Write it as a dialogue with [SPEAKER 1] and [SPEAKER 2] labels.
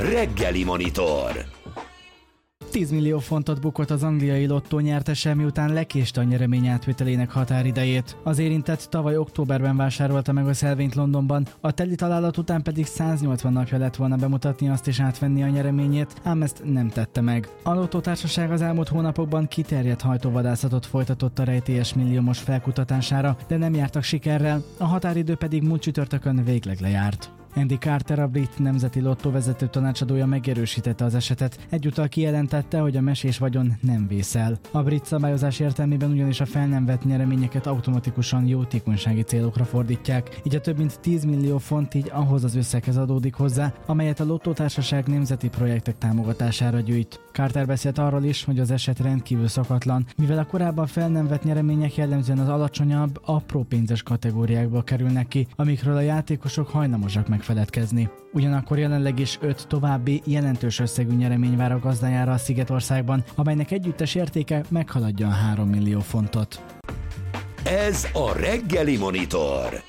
[SPEAKER 1] Reggeli Monitor.
[SPEAKER 2] 10 millió fontot bukott az angliai lottó nyertese, miután lekéste a nyeremény átvételének határidejét. Az érintett tavaly októberben vásárolta meg a szelvényt Londonban, a teli találat után pedig 180 napja lett volna bemutatni azt és átvenni a nyereményét, ám ezt nem tette meg. A lottótársaság az elmúlt hónapokban kiterjedt hajtóvadászatot folytatott a rejtélyes milliómos felkutatására, de nem jártak sikerrel, a határidő pedig múlt csütörtökön végleg lejárt. Andy Carter, a brit nemzeti lottó vezető tanácsadója megerősítette az esetet, egyúttal kijelentette, hogy a mesés vagyon nem vészel. A brit szabályozás értelmében ugyanis a fel nem vett nyereményeket automatikusan jótékonysági célokra fordítják, így a több mint 10 millió font így ahhoz az összeghez adódik hozzá, amelyet a lottótársaság nemzeti projektek támogatására gyűjt. Carter beszélt arról is, hogy az eset rendkívül szokatlan, mivel a korábban fel nem vett nyeremények jellemzően az alacsonyabb, apró pénzes kategóriákból kerülnek ki, amikről a játékosok hajlamosak megfeledkezni. Ugyanakkor jelenleg is 5 további jelentős összegű nyeremény vár a gazdájára a Szigetországban, amelynek együttes értéke meghaladja a 3 millió fontot.
[SPEAKER 1] Ez a Reggeli Monitor.